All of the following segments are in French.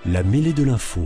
La mêlée de l'info.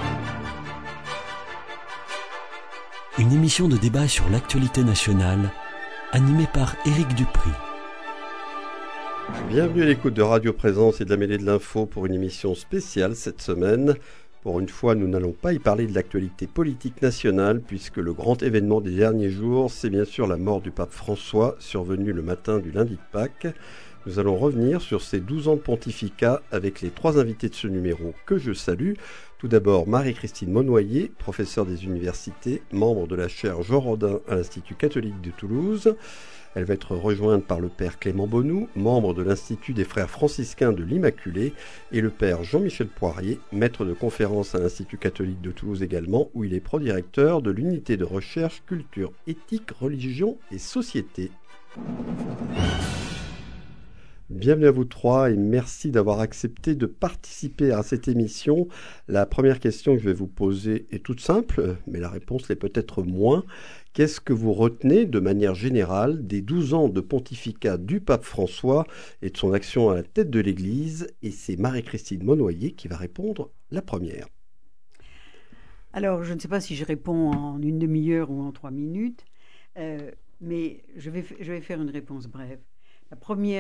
Une émission de débat sur l'actualité nationale, animée par Éric Dupry. Bienvenue à l'écoute de Radio Présence et de la mêlée de l'info pour une émission spéciale cette semaine. Pour une fois, nous n'allons pas y parler de l'actualité politique nationale, puisque le grand événement des derniers jours, c'est bien sûr la mort du pape François, survenue le matin du lundi de Pâques. Nous allons revenir sur ces 12 ans de pontificat avec les 3 invités de ce numéro que je salue. Tout d'abord, Marie-Christine Monnoyer, professeure des universités, membre de la chaire Jean Rodin à l'Institut catholique de Toulouse. Elle va être rejointe par le père Clément Bonnoux, membre de l'Institut des frères franciscains de l'Immaculée, et le père Jean-Michel Poirier, maître de conférence à l'Institut catholique de Toulouse également, où il est prodirecteur de l'unité de recherche culture, éthique, religion et société. Bienvenue à vous trois et merci d'avoir accepté de participer à cette émission. La première question que je vais vous poser est toute simple, mais la réponse l'est peut-être moins. Qu'est-ce que vous retenez de manière générale des 12 ans de pontificat du pape François et de son action à la tête de l'Église? Et c'est Marie-Christine Monnoyer qui va répondre la première. Alors, je ne sais pas si je réponds en une demi-heure ou en 3 minutes, mais je vais faire une réponse brève. Le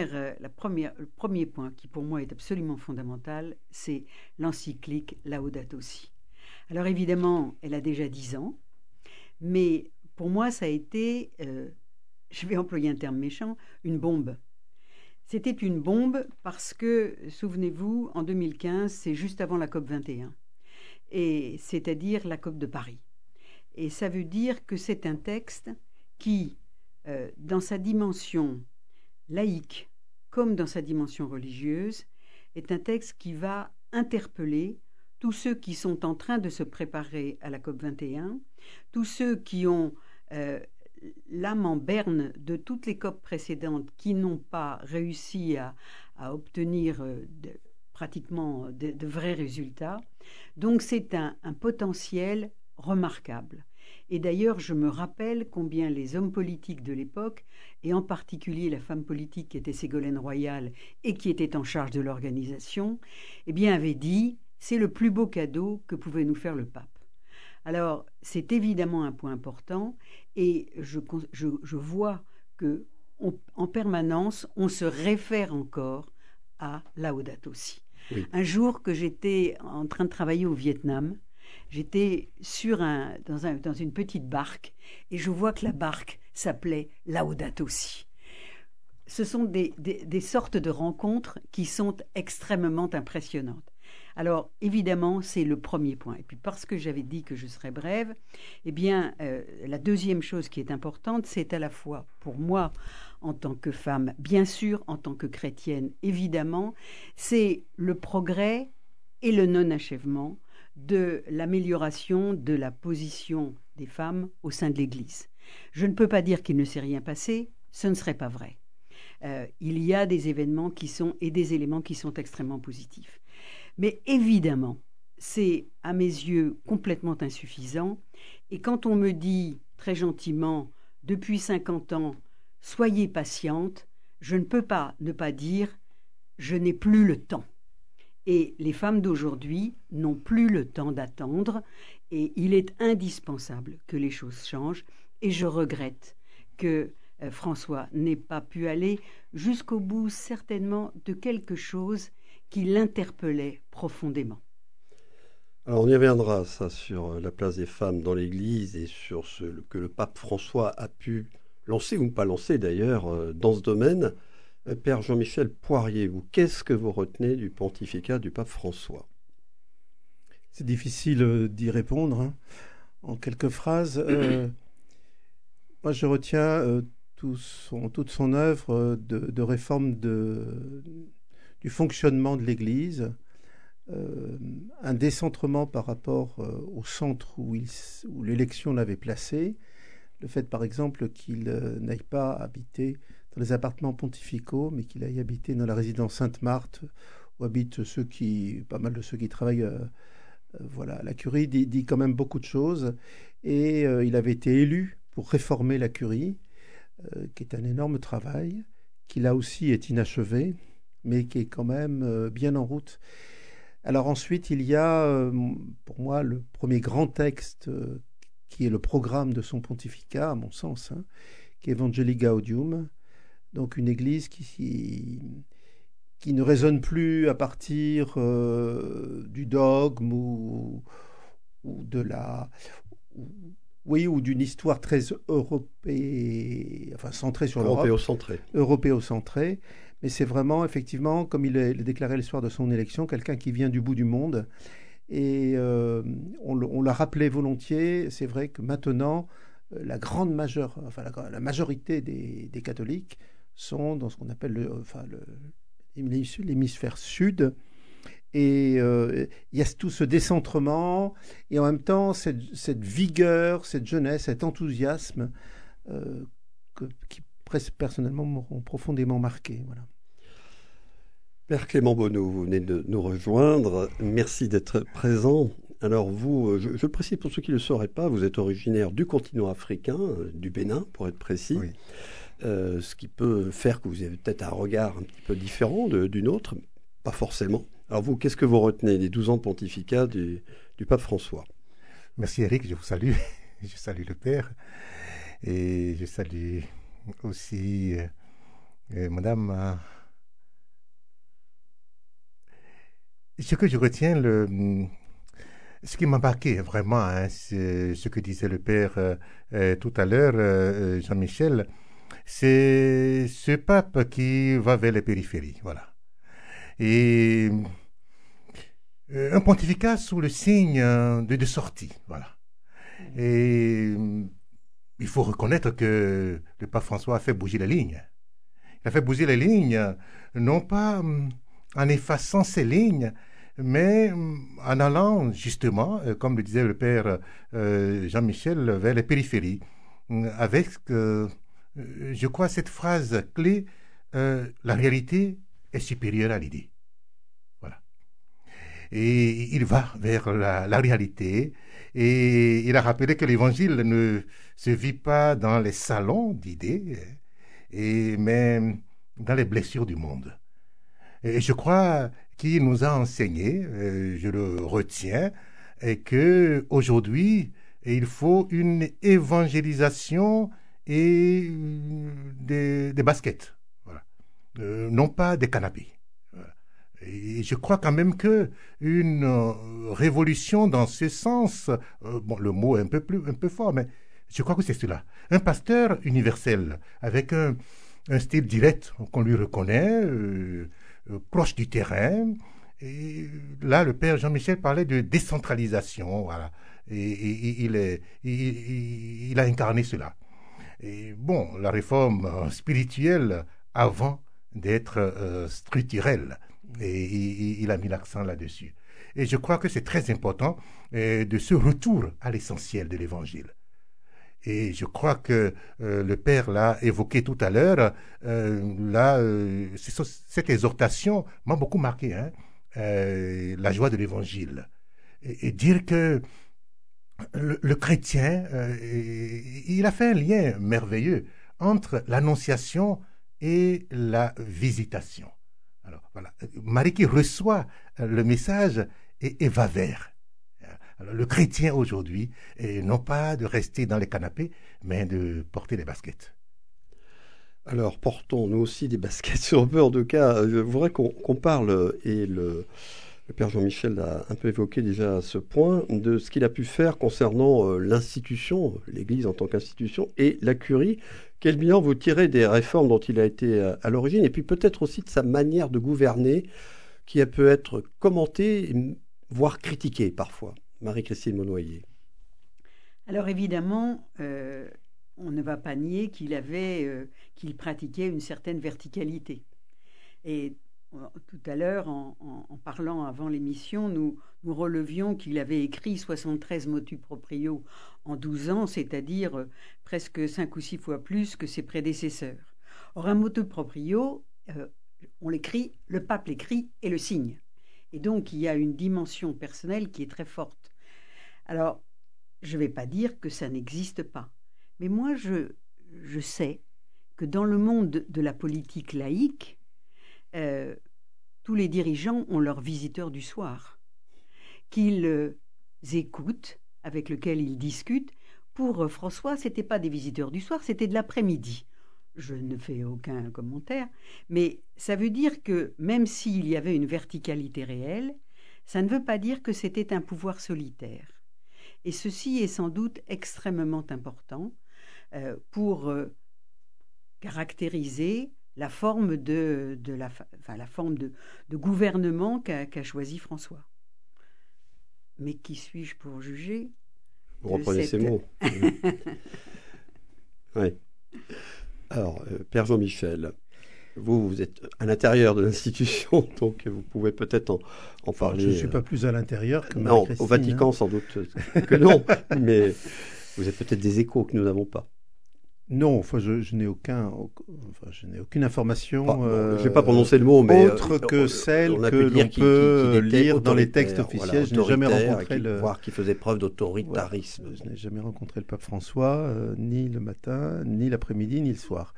premier point qui pour moi est absolument fondamental, c'est l'encyclique Laudato Si. Alors évidemment, elle a déjà 10 ans, mais pour moi ça a été, je vais employer un terme méchant, une bombe. C'était une bombe parce que, souvenez-vous, en 2015, c'est juste avant la COP21, et c'est-à-dire la COP de Paris. Et ça veut dire que c'est un texte qui, dans sa dimension laïque comme dans sa dimension religieuse, est un texte qui va interpeller tous ceux qui sont en train de se préparer à la COP21, tous ceux qui ont l'âme en berne de toutes les COP précédentes qui n'ont pas réussi à obtenir pratiquement de vrais résultats. Donc c'est un potentiel remarquable. Et d'ailleurs, je me rappelle combien les hommes politiques de l'époque, et en particulier la femme politique qui était Ségolène Royal et qui était en charge de l'organisation, eh bien, avaient dit « c'est le plus beau cadeau que pouvait nous faire le pape ». Alors, c'est évidemment un point important et je vois qu'en permanence, on se réfère encore à Laudato Si. Oui. Un jour que j'étais en train de travailler au Vietnam, j'étais dans une petite barque et je vois que la barque s'appelait Laudato Si. Ce sont des sortes de rencontres qui sont extrêmement impressionnantes. Alors, évidemment, c'est le premier point. Et puis, parce que j'avais dit que je serais brève, eh bien, la deuxième chose qui est importante, c'est à la fois pour moi, en tant que femme, bien sûr, en tant que chrétienne, évidemment, c'est le progrès et le non-achèvement de l'amélioration de la position des femmes au sein de l'Église. Je ne peux pas dire qu'il ne s'est rien passé, ce ne serait pas vrai. Il y a des événements et des éléments qui sont extrêmement positifs. Mais évidemment, c'est à mes yeux complètement insuffisant. Et quand on me dit très gentiment, depuis 50 ans, soyez patiente, je ne peux pas ne pas dire, je n'ai plus le temps. Et les femmes d'aujourd'hui n'ont plus le temps d'attendre et il est indispensable que les choses changent. Et je regrette que François n'ait pas pu aller jusqu'au bout certainement de quelque chose qui l'interpellait profondément. Alors on y reviendra, ça, sur la place des femmes dans l'Église et sur ce que le pape François a pu lancer ou ne pas lancer d'ailleurs dans ce domaine. Père Jean-Michel Poirier, vous, qu'est-ce que vous retenez du pontificat du pape François? C'est difficile d'y répondre, hein. En quelques phrases. Moi, je retiens toute son œuvre de réforme du fonctionnement de l'Église, un décentrement par rapport au centre où l'élection l'avait placé, le fait, par exemple, qu'il n'aille pas habiter dans les appartements pontificaux, mais qu'il aille habiter dans la résidence Sainte-Marthe, où habitent pas mal de ceux qui travaillent. Voilà, la curie dit quand même beaucoup de choses, et il avait été élu pour réformer la curie, qui est un énorme travail, qui là aussi est inachevé, mais qui est quand même bien en route. Alors ensuite, il y a, pour moi, le premier grand texte qui est le programme de son pontificat, à mon sens, hein, qui est Evangelii Gaudium, donc une église qui ne raisonne plus à partir du dogme ou de la... Oui, ou d'une histoire très centrée sur l'Europe. Européocentrée. Européocentrée. Mais c'est vraiment, effectivement, comme il a déclaré le soir de son élection, quelqu'un qui vient du bout du monde. Et on l'a rappelé volontiers. C'est vrai que maintenant, la majorité des catholiques sont dans ce qu'on appelle l'hémisphère sud. Et il y a tout ce décentrement et en même temps cette vigueur, cette jeunesse, cet enthousiasme qui personnellement m'ont profondément marqué. Voilà. Père Clément Bonneau, vous venez de nous rejoindre. Merci d'être présent. Alors vous, je le précise pour ceux qui ne le sauraient pas, vous êtes originaire du continent africain, du Bénin pour être précis. Oui. Ce qui peut faire que vous avez peut-être un regard un petit peu différent d'une autre, pas forcément. Alors vous, qu'est-ce que vous retenez des 12 ans de pontificat du pape François? Merci Eric, je vous salue. Je salue le Père. Et je salue aussi Madame. Ce que je retiens, ce qui m'a marqué vraiment, hein, c'est ce que disait le Père tout à l'heure, Jean-Michel, c'est ce pape qui va vers les périphéries. Voilà. Et un pontificat sous le signe de sortie, voilà. Et il faut reconnaître que le pape François a fait bouger les lignes. Il a fait bouger les lignes, non pas en effaçant ces lignes, mais en allant justement, comme le disait le père Jean-Michel, vers les périphéries, avec, je crois, cette phrase clé, la réalité est supérieure à l'idée. Et il va vers la réalité. Et il a rappelé que l'évangile ne se vit pas dans les salons d'idées, mais dans les blessures du monde. Et je crois qu'il nous a enseigné, je le retiens, et qu'aujourd'hui, il faut une évangélisation et des baskets. Voilà. Non pas des canapés. Et je crois quand même qu'une révolution dans ce sens, le mot est un peu fort, mais je crois que c'est cela. Un pasteur universel, avec un style direct qu'on lui reconnaît, proche du terrain. Et là, le père Jean-Michel parlait de décentralisation, voilà. Et il a incarné cela. Et bon, la réforme spirituelle avant d'être structurelle. Et il a mis l'accent là-dessus. Et je crois que c'est très important de ce retour à l'essentiel de l'Évangile. Et je crois que le Père l'a évoqué tout à l'heure. Cette exhortation m'a beaucoup marqué, hein, la joie de l'Évangile. Et dire que le chrétien, il a fait un lien merveilleux entre l'annonciation et la visitation. Alors, voilà. Marie qui reçoit le message et va vers. Alors, le chrétien aujourd'hui, non pas de rester dans les canapés, mais de porter des baskets. Alors, portons nous aussi des baskets sur un peu, en tout cas. Je voudrais qu'on parle, et le Père Jean-Michel l'a un peu évoqué déjà à ce point, de ce qu'il a pu faire concernant l'institution, l'Église en tant qu'institution, et la curie. Quel bilan vous tirez des réformes dont il a été à l'origine, et puis peut-être aussi de sa manière de gouverner, qui a pu être commentée, voire critiquée parfois? Marie-Christine Monnoyer. Alors évidemment, on ne va pas nier qu'il pratiquait une certaine verticalité. Et tout à l'heure, en parlant avant l'émission, nous relevions qu'il avait écrit 73 motu proprio en 12 ans, c'est-à-dire presque 5 ou 6 fois plus que ses prédécesseurs. Or, un motu proprio, on l'écrit, le pape l'écrit et le signe. Et donc, il y a une dimension personnelle qui est très forte. Alors, je ne vais pas dire que ça n'existe pas. Mais moi, je sais que dans le monde de la politique laïque, tous les dirigeants ont leurs visiteurs du soir, qu'ils écoutent, avec lesquels ils discutent. Pour François, ce n'était pas des visiteurs du soir, c'était de l'après-midi. Je ne fais aucun commentaire, mais ça veut dire que même s'il y avait une verticalité réelle, ça ne veut pas dire que c'était un pouvoir solitaire. Et ceci est sans doute extrêmement important pour caractériser la forme la forme de gouvernement qu'a choisi François. Mais qui suis-je pour juger? Vous reprenez ces mots. Oui. Alors, Père Jean-Michel, vous êtes à l'intérieur de l'institution, donc vous pouvez peut-être en parler. Je ne suis pas plus à l'intérieur que Non, au Vatican, sans doute que non, mais vous avez peut-être des échos que nous n'avons pas. Non, je n'ai aucune information. Je ne vais pas prononcer le mot, mais autre que celle que l'on peut lire dans les textes officiels. Je n'ai jamais rencontré voire qui faisait preuve d'autoritarisme. Voilà, je n'ai jamais rencontré le pape François, ni le matin, ni l'après-midi, ni le soir.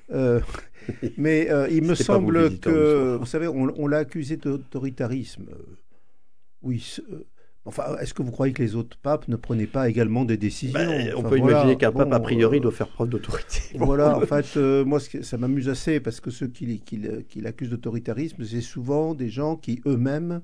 Mais il me semble que, vous savez, on l'a accusé d'autoritarisme. Oui. Enfin, est-ce que vous croyez que les autres papes ne prenaient pas également des décisions? On peut imaginer qu'un pape, a priori, doit faire preuve d'autorité. Voilà, en fait, moi, ça m'amuse assez, parce que ceux qui l'accusent d'autoritarisme, c'est souvent des gens qui, eux-mêmes,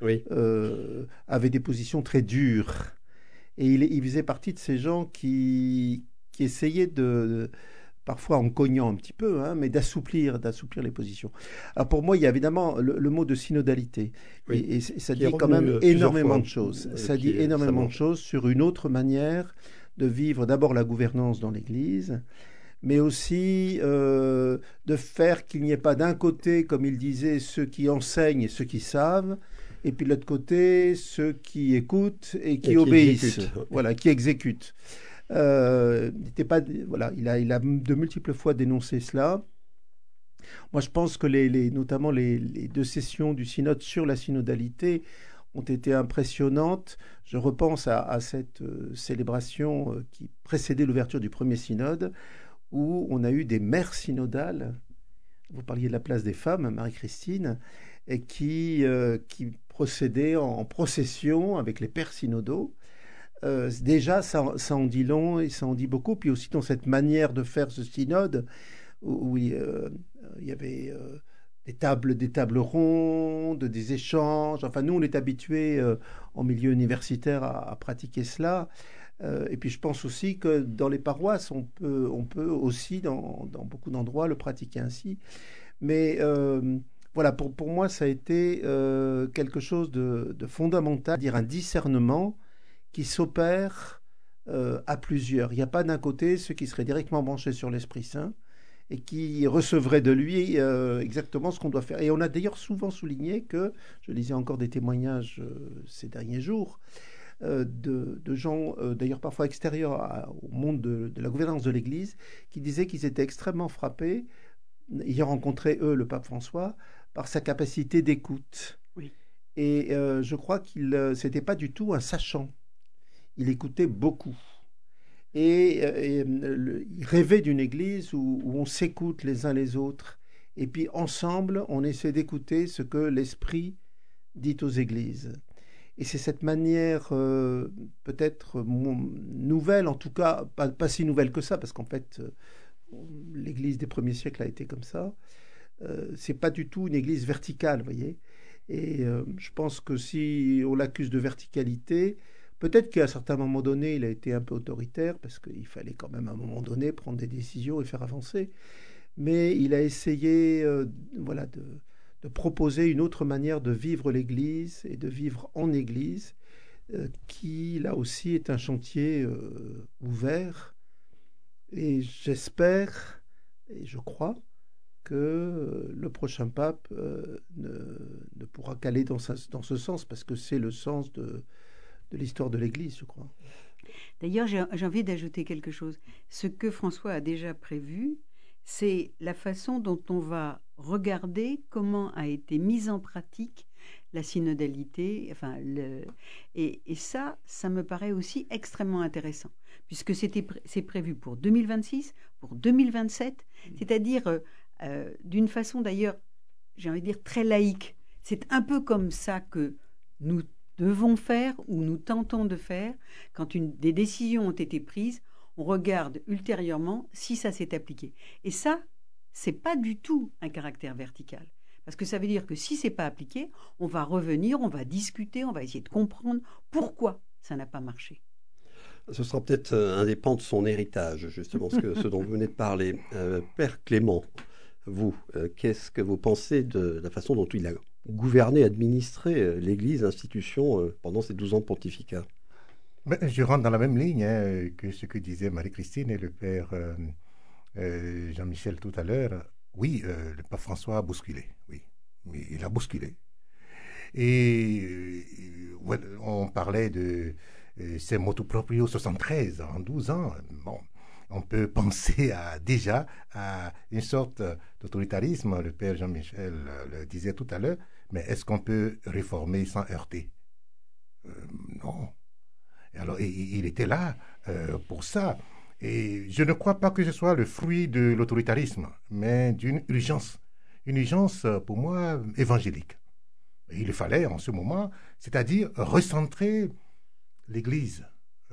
avaient des positions très dures. Et il faisait partie de ces gens qui essayaient parfois en cognant un petit peu, mais d'assouplir les positions. Alors pour moi, il y a évidemment le mot de synodalité, et ça dit quand même énormément de choses. Ça dit énormément de choses sur une autre manière de vivre d'abord la gouvernance dans l'Église, mais aussi de faire qu'il n'y ait pas d'un côté, comme il disait, ceux qui enseignent et ceux qui savent, et puis de l'autre côté, ceux qui écoutent et qui obéissent, qui exécutent. Il a de multiples fois dénoncé cela. Moi, je pense que notamment les 2 sessions du synode sur la synodalité ont été impressionnantes. Je repense à cette célébration qui précédait l'ouverture du premier synode, où on a eu des mères synodales. Vous parliez de la place des femmes, Marie-Christine, et qui procédaient en procession avec les pères synodaux. Déjà, ça en dit long et ça en dit beaucoup. Puis aussi dans cette manière de faire ce synode, où il y avait des tables rondes, des échanges. Enfin, nous, on est habitués en milieu universitaire à pratiquer cela. Et puis, je pense aussi que dans les paroisses, on peut aussi, dans beaucoup d'endroits, le pratiquer ainsi. Mais voilà, pour moi, ça a été quelque chose de fondamental, c'est-à-dire un discernement qui s'opère à plusieurs. Il n'y a pas d'un côté ceux qui seraient directement branchés sur l'Esprit Saint et qui recevraient de lui exactement ce qu'on doit faire. Et on a d'ailleurs souvent souligné que, je lisais encore des témoignages ces derniers jours, de gens, d'ailleurs parfois extérieurs au monde de la gouvernance de l'Église, qui disaient qu'ils étaient extrêmement frappés, ayant rencontré, eux, le pape François, par sa capacité d'écoute. Oui. Et je crois qu'il c'était pas du tout un sachant. Il écoutait beaucoup. Et il rêvait d'une église où on s'écoute les uns les autres. Et puis ensemble, on essaie d'écouter ce que l'Esprit dit aux églises. Et c'est cette manière peut-être nouvelle, en tout cas, pas si nouvelle que ça, parce qu'en fait, l'église des premiers siècles a été comme ça. C'est pas du tout une église verticale, vous voyez. Et je pense que si on l'accuse de verticalité, peut-être qu'à un certain moment donné, il a été un peu autoritaire, parce qu'il fallait quand même à un moment donné prendre des décisions et faire avancer. Mais il a essayé de proposer une autre manière de vivre l'Église et de vivre en Église, qui, là aussi, est un chantier ouvert. Et j'espère, et je crois, que le prochain pape ne pourra qu'aller dans ce sens, parce que c'est le sens de l'histoire de l'Église, je crois. D'ailleurs, j'ai envie d'ajouter quelque chose. Ce que François a déjà prévu, c'est la façon dont on va regarder comment a été mise en pratique la synodalité. Et ça me paraît aussi extrêmement intéressant, puisque c'est prévu pour 2026, pour 2027, c'est-à-dire d'une façon d'ailleurs, j'ai envie de dire, très laïque. C'est un peu comme ça que nous devons faire ou nous tentons de faire quand des décisions ont été prises. On regarde ultérieurement si ça s'est appliqué. Et ça, c'est pas du tout un caractère vertical. Parce que ça veut dire que si c'est pas appliqué, on va revenir, on va discuter, on va essayer de comprendre pourquoi ça n'a pas marché. Ce sera peut-être un des pans de son héritage, justement, ce dont vous venez de parler. Père Clément, vous, qu'est-ce que vous pensez de la façon dont il a gouverné, administré l'Église, l'institution, pendant ces 12 ans de pontificat? Je rentre dans la même ligne que ce que disait Marie-Christine et le Père Jean-Michel tout à l'heure. Oui, le pape François a bousculé, oui, mais il a bousculé. Et on parlait de ces motu proprio 73 en 12 ans. Bon, on peut penser déjà à une sorte d'autoritarisme. Le Père Jean-Michel le disait tout à l'heure, mais est-ce qu'on peut réformer sans heurter? Non. Alors, il était là pour ça. Et je ne crois pas que ce soit le fruit de l'autoritarisme, mais d'une urgence. Une urgence, pour moi, évangélique. Et il fallait, en ce moment, c'est-à-dire recentrer l'Église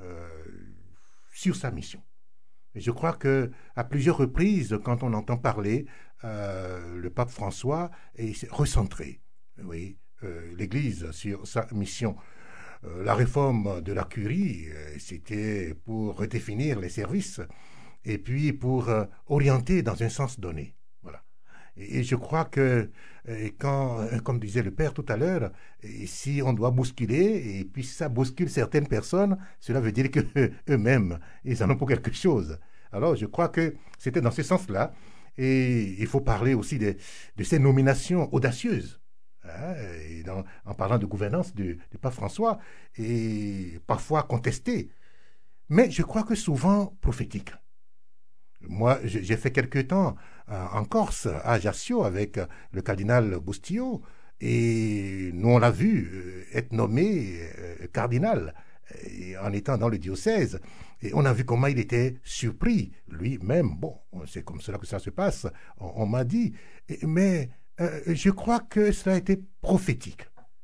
sur sa mission. Et je crois qu'à plusieurs reprises, quand on entend parler, le pape François est recentré, oui, l'Église sur sa mission. La réforme de la curie, c'était pour redéfinir les services et puis pour orienter dans un sens donné. Voilà. Et je crois que quand, comme disait le Père tout à l'heure, si on doit bousculer, et puis si ça bouscule certaines personnes, cela veut dire qu'eux-mêmes, ils en ont pour quelque chose. Alors je crois que c'était dans ce sens-là. Et il faut parler aussi de ces nominations audacieuses. Et en parlant de gouvernance du pape François, et parfois contestée, mais je crois que souvent prophétique. Moi, j'ai fait quelque temps en Corse, à Ajaccio, avec le cardinal Bustillo, et nous, on l'a vu être nommé cardinal en étant dans le diocèse, et on a vu comment il était surpris, lui-même. Bon, c'est comme cela que ça se passe, on m'a dit, mais je crois que cela a été prophétique,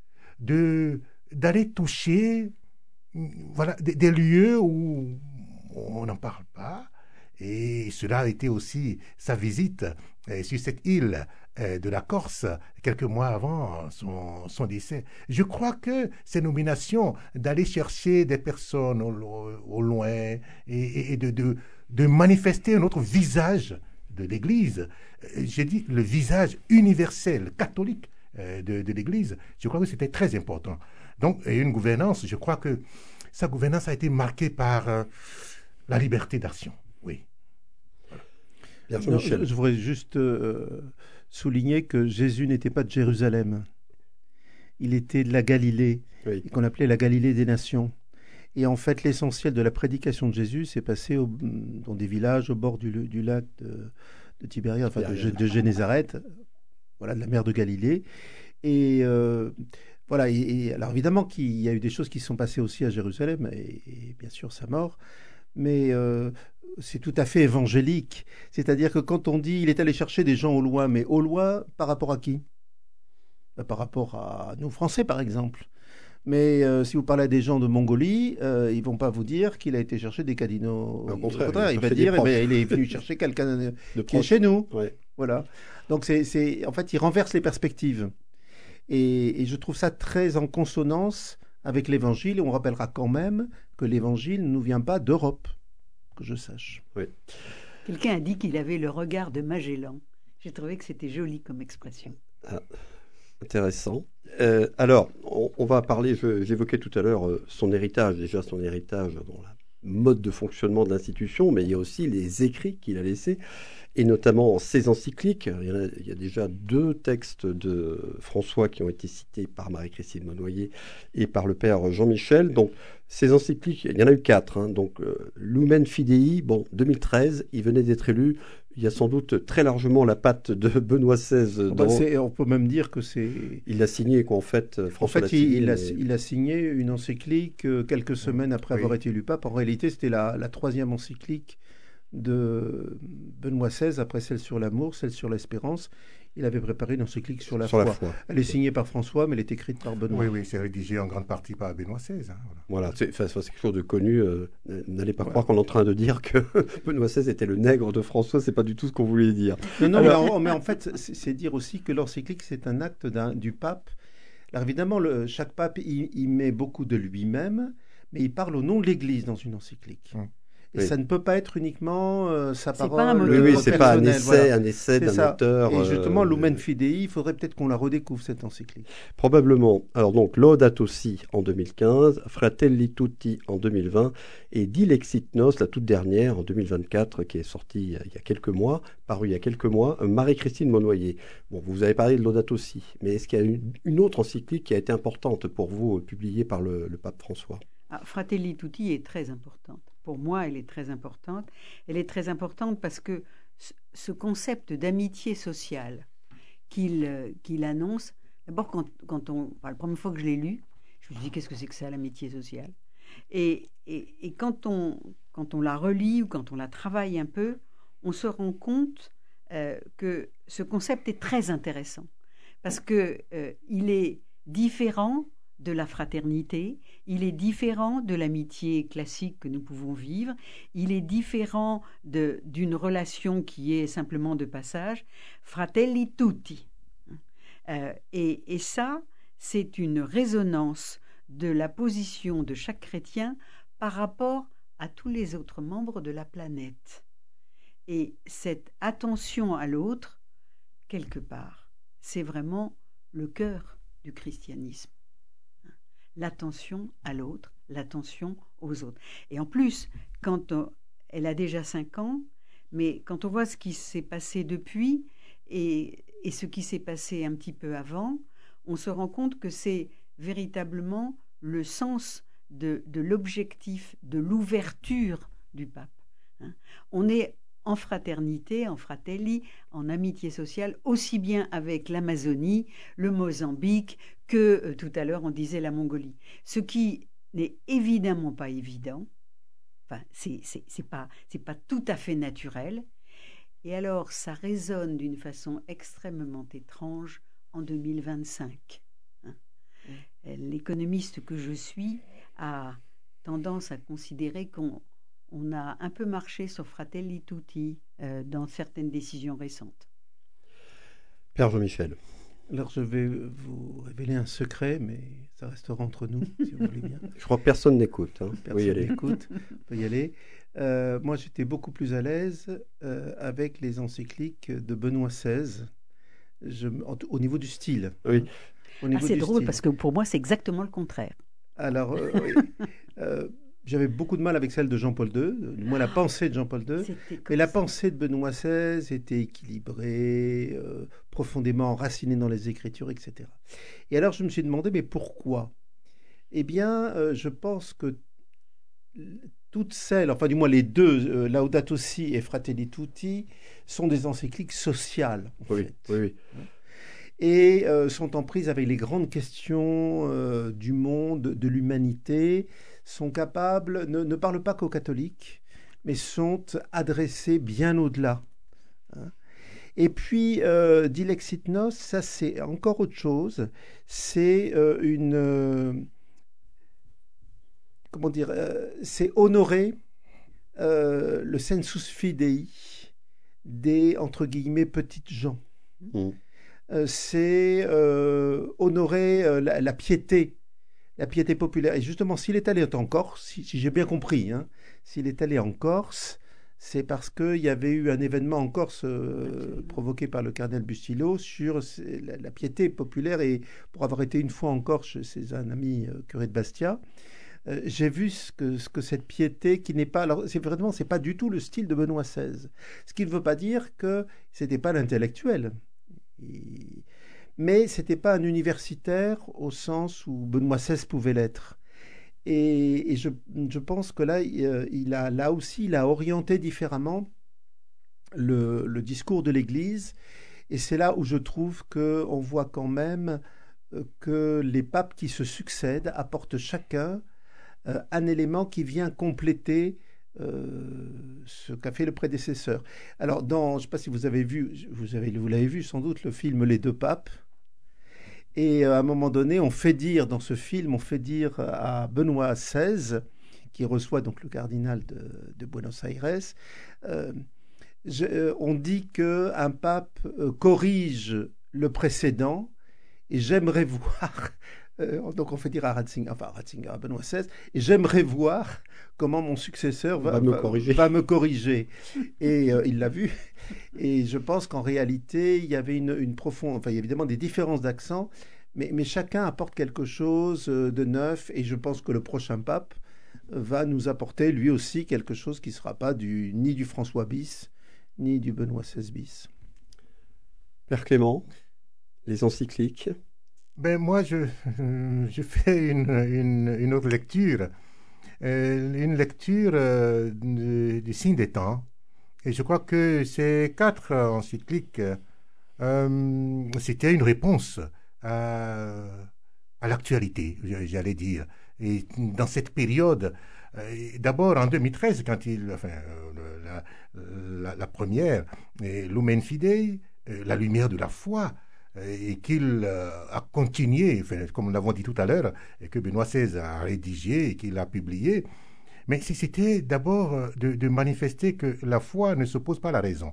d'aller toucher voilà, des lieux où on n'en parle pas. Et cela a été aussi sa visite sur cette île de la Corse, quelques mois avant son décès. Je crois que ces nominations, d'aller chercher des personnes au loin et de manifester un autre visage de l'Église, j'ai dit le visage universel, catholique de l'Église, je crois que c'était très important. Donc, une gouvernance, je crois que sa gouvernance a été marquée par la liberté d'action. Oui. Non, je voudrais juste souligner que Jésus n'était pas de Jérusalem. Il était de la Galilée, oui, qu'on appelait la Galilée des nations. Et en fait, l'essentiel de la prédication de Jésus s'est passé dans des villages au bord du lac de Tibériade, enfin de Génézareth, voilà, de la mer de Galilée. Et voilà. Et alors évidemment qu'il y a eu des choses qui se sont passées aussi à Jérusalem, et bien sûr sa mort. Mais c'est tout à fait évangélique. C'est-à-dire que quand on dit il est allé chercher des gens au loin, mais au loin par rapport à qui? Par rapport à nous Français, par exemple. Mais si vous parlez à des gens de Mongolie, ils ne vont pas vous dire qu'il a été chercher des cardinaux. Au contraire, il va dire il est venu chercher quelqu'un qui est chez nous. Ouais. Voilà. Donc en fait, il renverse les perspectives. Et je trouve ça très en consonance avec l'Évangile. Et on rappellera quand même que l'Évangile ne nous vient pas d'Europe, que je sache. Oui. Quelqu'un a dit qu'il avait le regard de Magellan. J'ai trouvé que c'était joli comme expression. Ah, intéressant. Alors, on va parler, j'évoquais tout à l'heure son héritage, dans la mode de fonctionnement de l'institution, mais il y a aussi les écrits qu'il a laissés, et notamment ses encycliques. Il y a déjà 2 textes de François qui ont été cités par Marie-Christine Monnoyer et par le père Jean-Michel. Donc, ces encycliques, il y en a eu 4. Donc, Lumen Fidei, 2013, il venait d'être élu. Il y a sans doute très largement la patte de Benoît XVI. On peut même dire que c'est... Il l'a signé, quoi, en fait. François en fait, il a signé une encyclique quelques semaines après avoir été élu pape. En réalité, c'était la 3e encyclique de Benoît XVI, après celle sur l'amour, celle sur l'espérance. il avait préparé une encyclique sur la Sur foi. la foi. Elle est signée par François, mais elle est écrite par Benoît. Oui, c'est rédigé en grande partie par Benoît XVI. Hein, Voilà, c'est quelque chose de connu. N'allez pas Voilà. croire qu'on est en train de dire que Benoît XVI était le nègre de François, c'est pas du tout ce qu'on voulait dire. Non, Alors- mais en fait, c'est dire aussi que l'encyclique, c'est un acte du pape. Alors évidemment, chaque pape, il met beaucoup de lui-même, mais il parle au nom de l'Église dans une encyclique. Et Oui. ça ne peut pas être uniquement sa C'est parole pas un mot Oui, oui, c'est pas un personnelle, essai, voilà. un essai C'est d'un ça. auteur. Et justement, Lumen Fidei, il faudrait peut-être qu'on la redécouvre, cette encyclique. Probablement. Alors donc, Laudato Si en 2015, Fratelli Tutti en 2020 et Dilexit Nos, la toute dernière, en 2024, qui est sortie il y a quelques mois, parue il y a quelques mois, Marie-Christine Monnoyer. Bon, vous avez parlé de Laudato Si, mais est-ce qu'il y a une autre encyclique qui a été importante pour vous, publiée par le pape François? Fratelli Tutti est très importante. Pour moi, elle est très importante. Elle est très importante parce que ce concept d'amitié sociale qu'il annonce, d'abord, la première fois que je l'ai lu, je me suis dit, qu'est-ce que c'est que ça, l'amitié sociale? Et quand on la relit ou quand on la travaille un peu, on se rend compte que ce concept est très intéressant parce qu'il est différent de la fraternité, il est différent de l'amitié classique que nous pouvons vivre, il est différent d'une relation qui est simplement de passage. Fratelli tutti. Et ça, c'est une résonance de la position de chaque chrétien par rapport à tous les autres membres de la planète. Et cette attention à l'autre, quelque part, c'est vraiment le cœur du christianisme. L'attention à l'autre, l'attention aux autres. Et en plus, elle a déjà 5 ans, mais quand on voit ce qui s'est passé depuis et ce qui s'est passé un petit peu avant, on se rend compte que c'est véritablement le sens de l'objectif, de l'ouverture du pape. On est en fraternité, en fratelli, en amitié sociale, aussi bien avec l'Amazonie, le Mozambique, que tout à l'heure on disait la Mongolie. Ce qui n'est évidemment pas évident, enfin, c'est pas tout à fait naturel, et alors ça résonne d'une façon extrêmement étrange en 2025. L'économiste que je suis a tendance à considérer qu'on a un peu marché sur Fratelli Tutti dans certaines décisions récentes. Père Jean-Michel. Alors je vais vous révéler un secret, mais ça restera entre nous, si vous voulez bien. Je crois que personne n'écoute. Personne n'écoute, on peut y aller. Moi, j'étais beaucoup plus à l'aise avec les encycliques de Benoît XVI, au niveau du style. Oui. C'est drôle, parce que pour moi, c'est exactement le contraire. Alors, oui. J'avais beaucoup de mal avec celle de Jean-Paul II, du moins la pensée de Jean-Paul II. Mais la pensée de Benoît XVI était équilibrée, profondément enracinée dans les Écritures, etc. Et alors, je me suis demandé, mais pourquoi? Eh bien, je pense que toutes celles, enfin du moins les deux, Laudato Si et Fratelli Tutti, sont des encycliques sociales. En fait. Oui. Et sont en prise avec les grandes questions du monde, de l'humanité, sont capables, ne parlent pas qu'aux catholiques, mais sont adressées bien au-delà. Et puis, Dilexit Nos, ça c'est encore autre chose, c'est c'est honorer le sensus fidei des, entre guillemets, petites gens. C'est honorer la piété populaire. Et justement, s'il est allé en Corse, si j'ai bien compris, s'il est allé en Corse, c'est parce qu'il y avait eu un événement en Corse provoqué par le cardinal Bustillo sur la piété populaire. Et pour avoir été une fois en Corse chez un ami curé de Bastia, j'ai vu ce que cette piété qui n'est pas... Alors, c'est pas du tout le style de Benoît XVI. Ce qui ne veut pas dire que ce n'était pas l'intellectuel. Mais ce n'était pas un universitaire au sens où Benoît XVI pouvait l'être. Et je pense que là, il a orienté différemment le discours de l'Église. Et c'est là où je trouve qu'on voit quand même que les papes qui se succèdent apportent chacun un élément qui vient compléter ce qu'a fait le prédécesseur. Alors, je ne sais pas si vous avez vu, vous l'avez vu sans doute, le film Les Deux Papes. Et à un moment donné, dans ce film, on fait dire à Benoît XVI, qui reçoit donc le cardinal de Buenos Aires, on dit qu'un pape corrige le précédent, et j'aimerais voir, donc on fait dire à Benoît XVI, et j'aimerais voir comment mon successeur va me corriger. Et il l'a vu. Et je pense qu'en réalité, il y avait une profonde... Enfin, il y a évidemment des différences d'accent, mais chacun apporte quelque chose de neuf. Et je pense que le prochain pape va nous apporter, lui aussi, quelque chose qui ne sera pas ni du François bis, ni du Benoît XVI bis. Père Clément, les encycliques. Ben moi, je fais une autre lecture. Une lecture du signe des temps. Et je crois que ces 4 encycliques, c'était une réponse à l'actualité, j'allais dire. Et dans cette période, d'abord en 2013, quand la première, Lumen Fidei, la lumière de la foi, et qu'il a continué, comme nous l'avons dit tout à l'heure, et que Benoît XVI a rédigé et qu'il a publié. Mais c'était d'abord de manifester que la foi ne s'oppose pas à la raison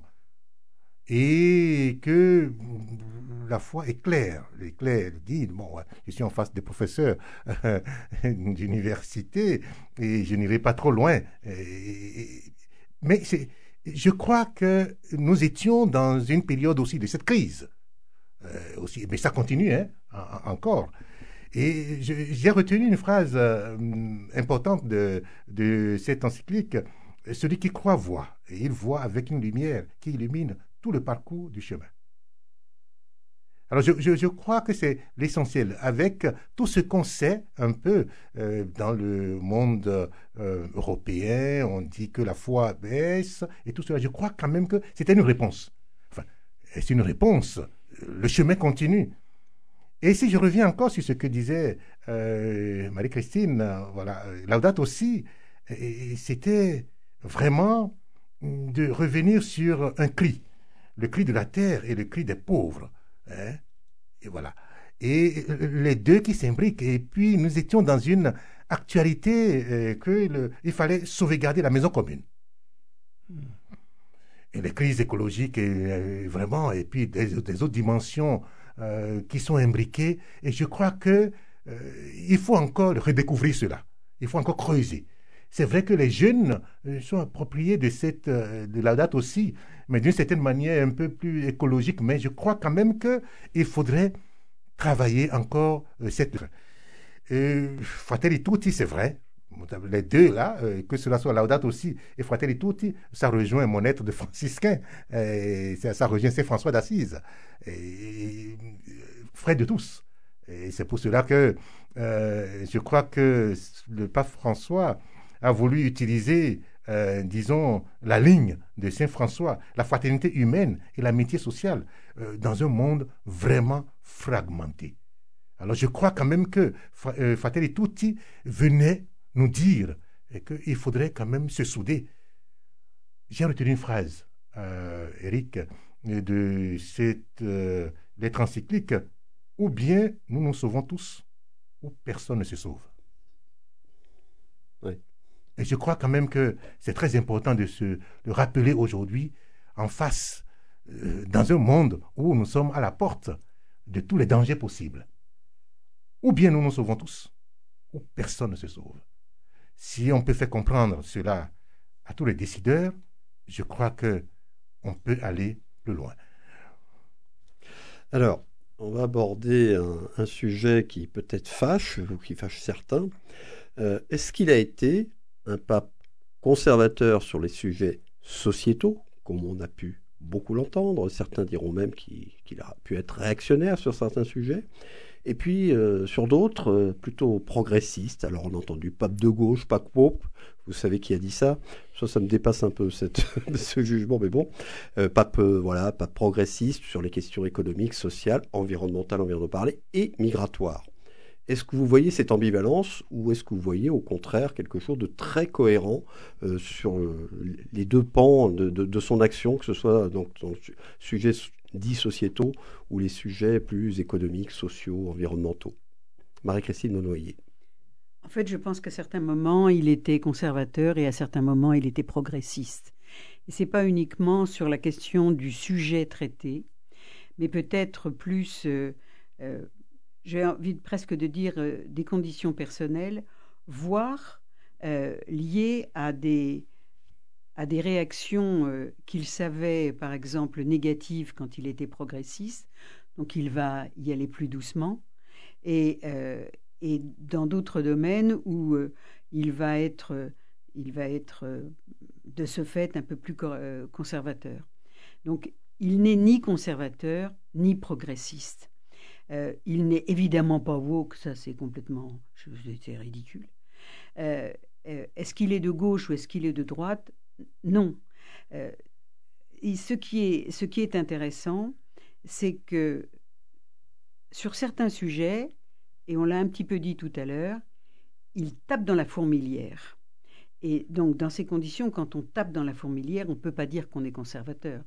et que la foi est claire. Elle dit, je suis en face des professeurs d'université et je n'irai pas trop loin. Mais je crois que nous étions dans une période aussi de cette crise. Mais ça continue encore. Et j'ai retenu une phrase importante de cette encyclique. Celui qui croit voit, et il voit avec une lumière qui illumine tout le parcours du chemin. Alors je crois que c'est l'essentiel. Avec tout ce qu'on sait un peu dans le monde européen, on dit que la foi baisse et tout cela. Je crois quand même que c'était une réponse. Enfin, c'est une réponse. Le chemin continue. Et si je reviens encore sur ce que disait Marie-Christine, Laudato Si, c'était vraiment de revenir sur un cri, le cri de la terre et le cri des pauvres. Et voilà. Et les deux qui s'imbriquent. Et puis nous étions dans une actualité il fallait sauvegarder la maison commune. Et les crises écologiques, vraiment, et puis des autres dimensions qui sont imbriquées. Et je crois que il faut encore redécouvrir cela. Il faut encore creuser. C'est vrai que les jeunes sont appropriés de la date aussi, mais d'une certaine manière un peu plus écologique. Mais je crois quand même qu'il faudrait travailler encore cette... Fratelli Tutti, c'est vrai. Les deux, là, que cela soit Laudato Si et Fratelli Tutti, ça rejoint mon être de franciscain, ça rejoint Saint François d'Assise, frère de tous. Et c'est pour cela que je crois que le pape François a voulu utiliser, disons, la ligne de Saint François, la fraternité humaine et l'amitié sociale, dans un monde vraiment fragmenté. Alors je crois quand même que Fratelli Tutti venait nous dire qu'il faudrait quand même se souder. J'ai retenu une phrase, Eric, de cette lettre encyclique, ou bien nous nous sauvons tous, ou personne ne se sauve. Oui. Et je crois quand même que c'est très important de rappeler aujourd'hui, en face, dans un monde où nous sommes à la porte de tous les dangers possibles. Ou bien nous nous sauvons tous, ou personne ne se sauve. Si on peut faire comprendre cela à tous les décideurs, je crois qu'on peut aller plus loin. Alors, on va aborder un sujet qui peut-être fâche, ou qui fâche certains. Est-ce qu'il a été un pape conservateur sur les sujets sociétaux, comme on a pu beaucoup l'entendre? Certains diront même qu'il a pu être réactionnaire sur certains sujets. Et puis, sur d'autres, plutôt progressistes. Alors, on a entendu pape de gauche, pape pope. Vous savez qui a dit ça? Ça me dépasse un peu ce jugement, mais bon. Pape progressiste sur les questions économiques, sociales, environnementales, on vient d'en parler, et migratoires. Est-ce que vous voyez cette ambivalence ou est-ce que vous voyez au contraire quelque chose de très cohérent sur les deux pans de son action, que ce soit donc dans le sujet dits sociétaux ou les sujets plus économiques, sociaux, environnementaux? Marie-Christine Nonoyer. En fait, je pense qu'à certains moments, il était conservateur et à certains moments, il était progressiste. Et ce n'est pas uniquement sur la question du sujet traité, mais peut-être plus, j'ai envie presque de dire, des conditions personnelles, voire liées à des réactions qu'il savait, par exemple, négatives quand il était progressiste. Donc, il va y aller plus doucement. Et dans d'autres domaines où il va être de ce fait un peu plus conservateur. Donc, il n'est ni conservateur ni progressiste. Il n'est évidemment pas woke, ça c'est complètement, c'est ridicule. Est-ce qu'il est de gauche ou est-ce qu'il est de droite? Non. Et ce qui est intéressant, c'est que sur certains sujets, et on l'a un petit peu dit tout à l'heure, il tape dans la fourmilière. Et donc, dans ces conditions, quand on tape dans la fourmilière, on ne peut pas dire qu'on est conservateur.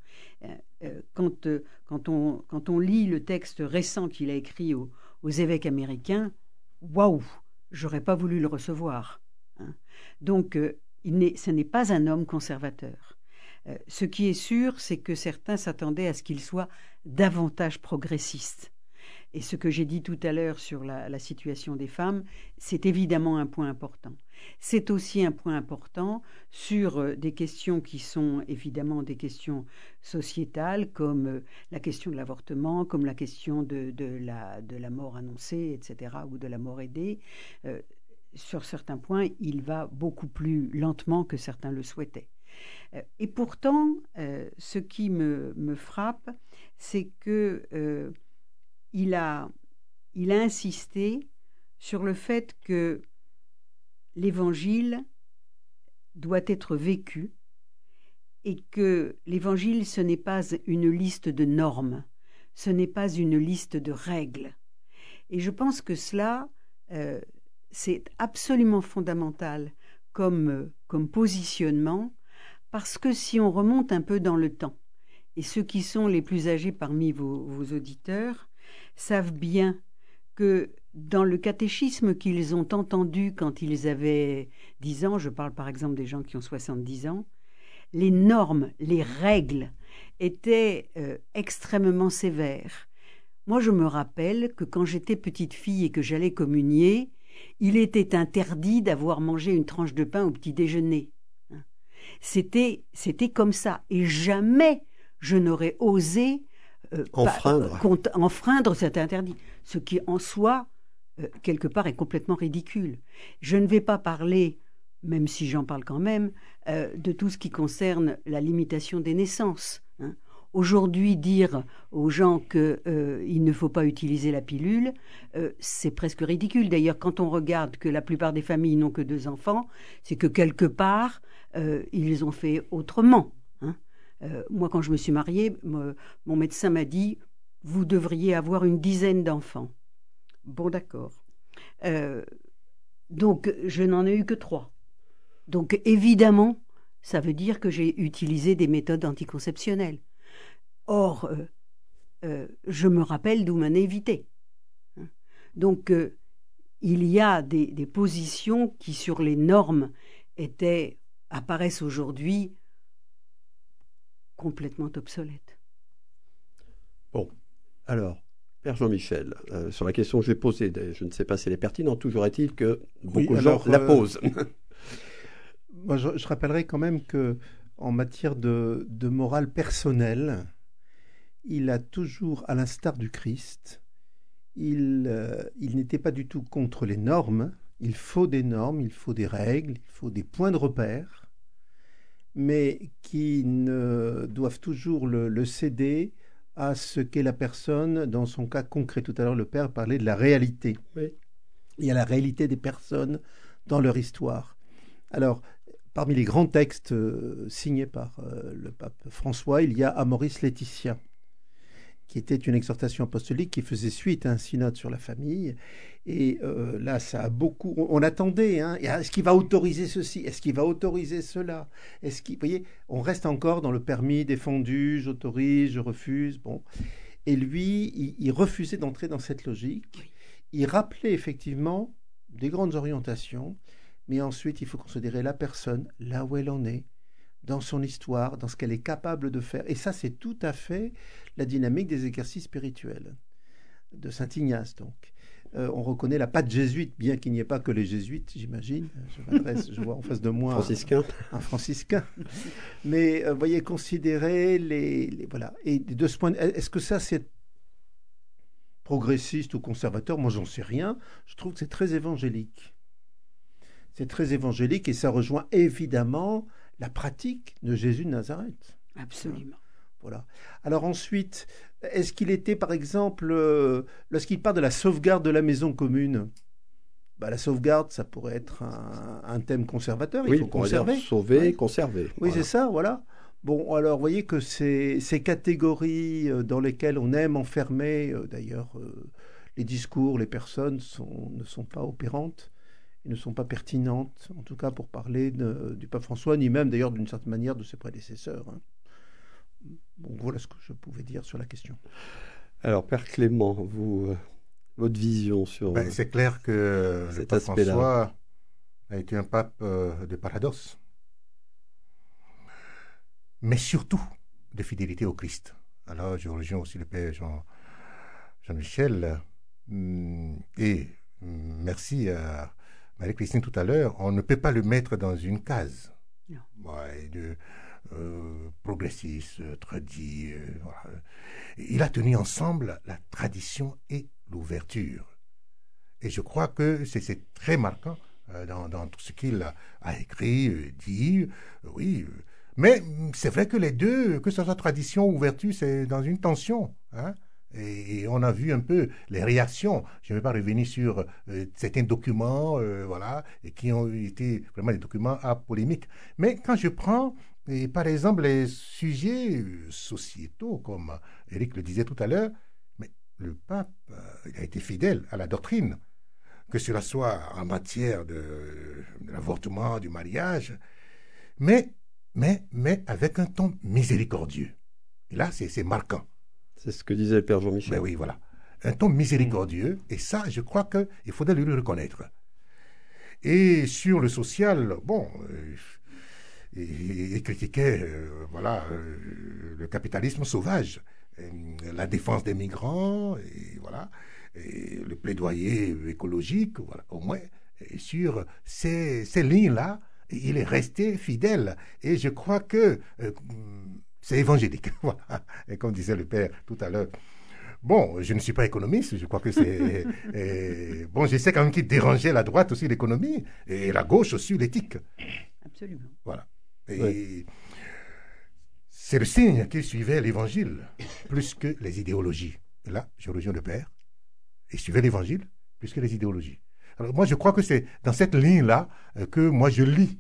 Quand on lit le texte récent qu'il a écrit aux évêques américains, waouh, j'aurais pas voulu le recevoir. Hein. Donc, ce n'est pas un homme conservateur. Ce qui est sûr, c'est que certains s'attendaient à ce qu'il soit davantage progressiste. Et ce que j'ai dit tout à l'heure sur la situation des femmes, c'est évidemment un point important. C'est aussi un point important sur des questions qui sont évidemment des questions sociétales, comme la question de l'avortement, comme la question de la mort annoncée, etc., ou de la mort aidée. Sur certains points, il va beaucoup plus lentement que certains le souhaitaient. Et pourtant, ce qui me frappe, c'est que il a insisté sur le fait que l'Évangile doit être vécu et que l'Évangile, ce n'est pas une liste de normes, ce n'est pas une liste de règles. Et je pense que cela, c'est absolument fondamental comme positionnement, parce que si on remonte un peu dans le temps, et ceux qui sont les plus âgés parmi vos auditeurs savent bien que dans le catéchisme qu'ils ont entendu quand ils avaient 10 ans, je parle par exemple des gens qui ont 70 ans, les normes, les règles étaient extrêmement sévères. Moi, je me rappelle que quand j'étais petite fille et que j'allais communier, il était interdit d'avoir mangé une tranche de pain au petit déjeuner. C'était comme ça. Et jamais je n'aurais osé enfreindre cet interdit, ce qui en soi, quelque part, est complètement ridicule. Je ne vais pas parler, même si j'en parle quand même, de tout ce qui concerne la limitation des naissances. Hein. Aujourd'hui, dire aux gens qu'il ne faut pas utiliser la pilule, c'est presque ridicule. D'ailleurs, quand on regarde que la plupart des familles n'ont que 2 enfants, c'est que quelque part, ils ont fait autrement. Hein. Moi, quand je me suis mariée, mon médecin m'a dit « Vous devriez avoir une 10aine d'enfants ». Bon, d'accord. Donc, je n'en ai eu que 3. Donc, évidemment, ça veut dire que j'ai utilisé des méthodes anticonceptionnelles. Or, je me rappelle d'où m'en éviter. Donc, il y a des positions qui, sur les normes, apparaissent aujourd'hui complètement obsolètes. Bon, alors, Père Jean-Michel, sur la question que j'ai posée, je ne sais pas si elle est pertinente, toujours est-il que beaucoup de gens la posent. Moi, je rappellerai quand même que en matière de morale personnelle, il a toujours, à l'instar du Christ, il n'était pas du tout contre les normes. Il faut des normes, il faut des règles, il faut des points de repère, mais qui ne doivent toujours le céder à ce qu'est la personne dans son cas concret. Tout à l'heure, le Père parlait de la réalité. Oui. Il y a la réalité des personnes dans leur histoire. Alors, parmi les grands textes signés par le pape François, il y a Amoris Laetitia. qui était une exhortation apostolique qui faisait suite à un synode sur la famille. Et là, ça a beaucoup... On attendait, hein, est-ce qu'il va autoriser ceci? Est-ce qu'il va autoriser cela? Vous voyez, on reste encore dans le permis défendu, j'autorise, je refuse. Bon. Et lui, il refusait d'entrer dans cette logique. Il rappelait effectivement des grandes orientations, mais ensuite, il faut considérer la personne, là où elle en est, dans son histoire, dans ce qu'elle est capable de faire. Et ça, c'est tout à fait la dynamique des exercices spirituels de Saint Ignace, donc. On reconnaît la patte jésuite, bien qu'il n'y ait pas que les jésuites, j'imagine. Je vois en face de moi un franciscain. Mais voyez, considérer voilà. Et de ce point de vue, est-ce que ça, c'est progressiste ou conservateur? Moi, j'en sais rien. Je trouve que c'est très évangélique. C'est très évangélique et ça rejoint évidemment la pratique de Jésus de Nazareth. Absolument. Voilà. Alors ensuite, est-ce qu'il était, par exemple, lorsqu'il parle de la sauvegarde de la maison commune, la sauvegarde, ça pourrait être un thème conservateur, il faut conserver. Sauver, conserver. Oui, voilà. C'est ça, voilà. Bon, alors, vous voyez que ces catégories dans lesquelles on aime enfermer, d'ailleurs, les discours, les personnes ne sont pas opérantes, et ne sont pas pertinentes, en tout cas pour parler du pape François, ni même, d'ailleurs, d'une certaine manière, de ses prédécesseurs, hein. Bon, voilà ce que je pouvais dire sur la question. Alors, Père Clément, votre vision sur c'est clair que le pape François a été un pape de paradoxe, mais surtout de fidélité au Christ. Alors, je rejoins aussi le Père Jean-Michel, et merci à Marie-Christine tout à l'heure, on ne peut pas le mettre dans une case. Non. Progressiste, tradit. Voilà. Il a tenu ensemble la tradition et l'ouverture. Et je crois que c'est très marquant dans tout ce qu'il a écrit, dit. Oui. Mais c'est vrai que les deux, que ce soit tradition ou ouverture, c'est dans une tension. Hein? Et on a vu un peu les réactions. Je ne vais pas revenir sur certains documents, voilà, et qui ont été vraiment des documents à polémique. Mais quand je prends, par exemple, les sujets sociétaux, comme Éric le disait tout à l'heure, mais le pape, il a été fidèle à la doctrine, que cela soit en matière de l'avortement, du mariage, mais avec un ton miséricordieux. Et là, c'est marquant. C'est ce que disait le Père Jean-Michel. Ben oui, voilà. Un ton miséricordieux, et ça, je crois qu'il faudrait lui reconnaître. Et sur le social, bon, il critiquait le capitalisme sauvage, la défense des migrants, et voilà, et le plaidoyer écologique, voilà, au moins, et sur ces lignes-là, il est resté fidèle. Et je crois que c'est évangélique. Voilà. Et comme disait le Père tout à l'heure. Bon, je ne suis pas économiste, je crois que c'est... bon, je sais quand même qu'il dérangeait la droite aussi l'économie, et la gauche aussi l'éthique. Absolument. Voilà. Et c'est le signe qu'il suivait l'évangile, plus que les idéologies. Et là, je rejoins le Père. Il suivait l'évangile, plus que les idéologies. Alors moi, je crois que c'est dans cette ligne-là que moi, je lis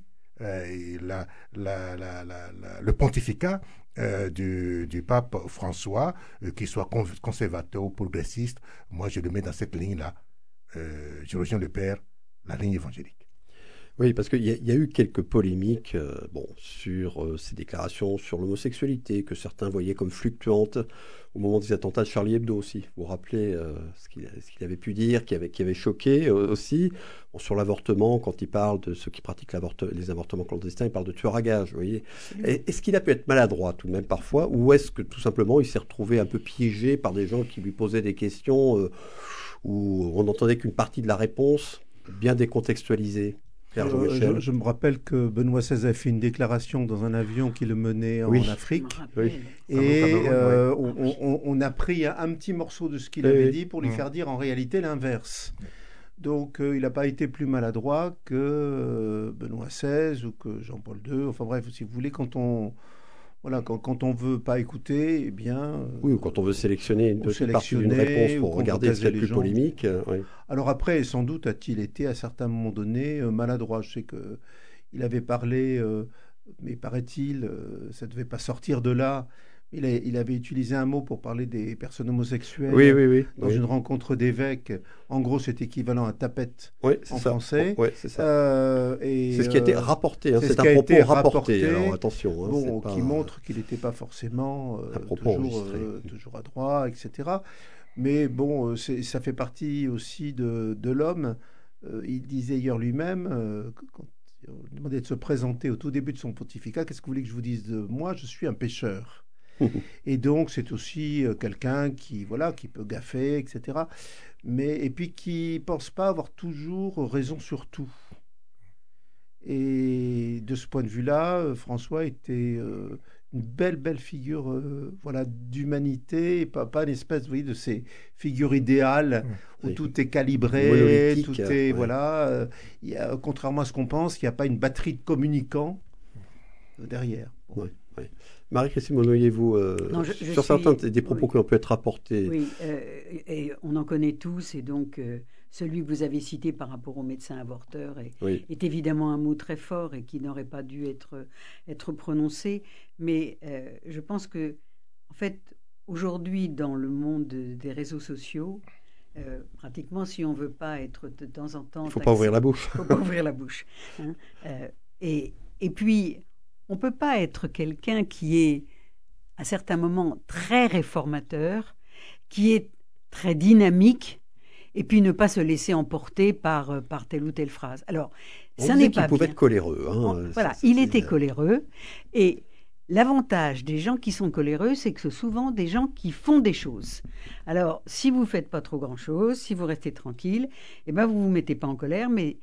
le pontificat du pape François, qu'il soit conservateur ou progressiste. Moi, je le mets dans cette ligne-là. Je rejoins le Père, la ligne évangélique. Oui, parce qu'il y a eu quelques polémiques sur ces déclarations sur l'homosexualité, que certains voyaient comme fluctuantes au moment des attentats de Charlie Hebdo aussi. Vous vous rappelez ce qu'il avait pu dire, qui avait choqué aussi. Bon, sur l'avortement, quand il parle de ceux qui pratiquent les avortements clandestins, il parle de tueurs à gages, vous voyez. Est-ce qu'il a pu être maladroit tout de même parfois, ou est-ce que tout simplement il s'est retrouvé un peu piégé par des gens qui lui posaient des questions où on n'entendait qu'une partie de la réponse, bien décontextualisée? Je me rappelle que Benoît XVI a fait une déclaration dans un avion qui le menait en Afrique. Et on a pris un petit morceau de ce qu'il avait dit pour lui faire dire en réalité l'inverse. Donc il n'a pas été plus maladroit que Benoît XVI ou que Jean-Paul II. Enfin bref, si vous voulez, quand on veut pas écouter, eh bien... oui, ou quand on veut sélectionner une petite partie d'une réponse pour regarder ce qu'il y a de plus polémique. Oui. Alors après, sans doute a-t-il été à certains moments donnés maladroit. Je sais qu'il avait parlé, mais paraît-il, ça ne devait pas sortir de là, il avait utilisé un mot pour parler des personnes homosexuelles Oui. dans une rencontre d'évêques. En gros, c'est équivalent à tapette en français. Oui, c'est ça. C'est ce qui a été rapporté. Hein. C'est ce un qui a propos été rapporté. Alors attention. Hein, qui montre qu'il n'était pas forcément toujours à droit, etc. Mais bon, ça fait partie aussi de l'homme. Il disait hier lui-même, quand on lui demandait de se présenter au tout début de son pontificat, qu'est-ce que vous voulez que je vous dise de moi? Je suis un pécheur. Et donc, c'est aussi quelqu'un qui peut gaffer, etc. Et puis qui ne pense pas avoir toujours raison sur tout. Et de ce point de vue-là, François était une belle figure d'humanité, pas une espèce de ces figures idéales où tout est calibré, tout est contrairement à ce qu'on pense, il n'y a pas une batterie de communicants derrière. Oui. Marie-Christine Monnoyer, vous, sur certains des propos qui ont pu être rapportés. Oui, et on en connaît tous, et donc celui que vous avez cité par rapport au médecin avorteur est évidemment un mot très fort et qui n'aurait pas dû être prononcé. Mais je pense que, en fait, aujourd'hui, dans le monde des réseaux sociaux, pratiquement, si on ne veut pas être de temps en temps... Il ne faut pas ouvrir la bouche. Il ne faut pas ouvrir la bouche. Hein. Et puis, on ne peut pas être quelqu'un qui est, à certains moments, très réformateur, qui est très dynamique, et puis ne pas se laisser emporter par telle ou telle phrase. Alors, ça n'est pas bien. Il pouvait être coléreux. Hein, il était coléreux. Et l'avantage des gens qui sont coléreux, c'est que c'est souvent des gens qui font des choses. Alors, si vous ne faites pas trop grand-chose, si vous restez tranquille, vous ne vous mettez pas en colère, mais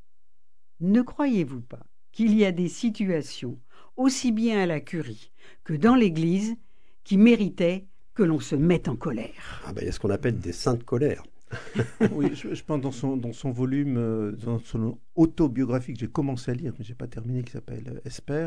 ne croyez-vous pas qu'il y a des situations, aussi bien à la curie que dans l'Église, qui méritaient que l'on se mette en colère. Il y a ce qu'on appelle des saintes colères. Oui, je pense dans son volume, dans son autobiographie que j'ai commencé à lire, mais je n'ai pas terminé, qui s'appelle Esper,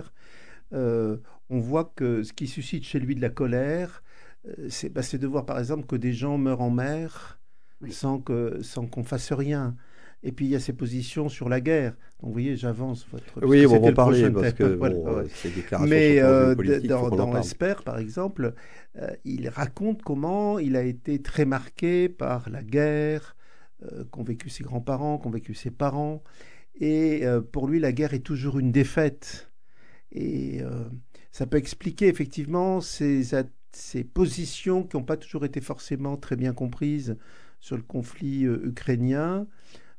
on voit que ce qui suscite chez lui de la colère, c'est de voir par exemple que des gens meurent en mer sans qu'on fasse rien. Et puis il y a ses positions sur la guerre. Donc vous voyez, j'avance votre... Oui, on va en parler parce que ces déclarations sont dans Esper, par exemple, il raconte comment il a été très marqué par la guerre qu'ont vécu ses grands-parents, qu'ont vécu ses parents. Et pour lui, la guerre est toujours une défaite. Et ça peut expliquer effectivement ces positions qui n'ont pas toujours été forcément très bien comprises sur le conflit ukrainien,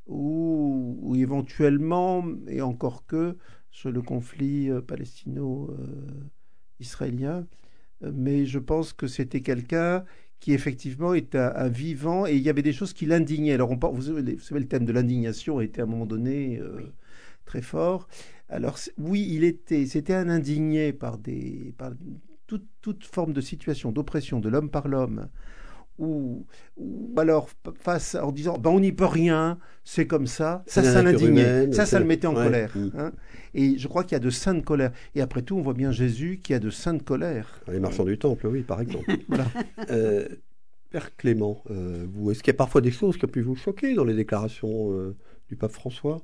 ou éventuellement, et encore que, sur le conflit palestino-israélien. Mais je pense que c'était quelqu'un qui effectivement est un vivant, et il y avait des choses qui l'indignaient. Alors vous savez, le thème de l'indignation a été à un moment donné très fort. Alors oui, c'était un indigné par toute forme de situation d'oppression de l'homme par l'homme, ou alors face en disant on n'y peut rien, c'est comme ça l'indignait, ça le mettait en colère. Hein. Et je crois qu'il y a de saintes colères. Et après tout, on voit bien Jésus qui a de saintes colères. Les marchands du temple, oui, par exemple. Voilà. Père Clément, est-ce qu'il y a parfois des choses qui ont pu vous choquer dans les déclarations du pape François?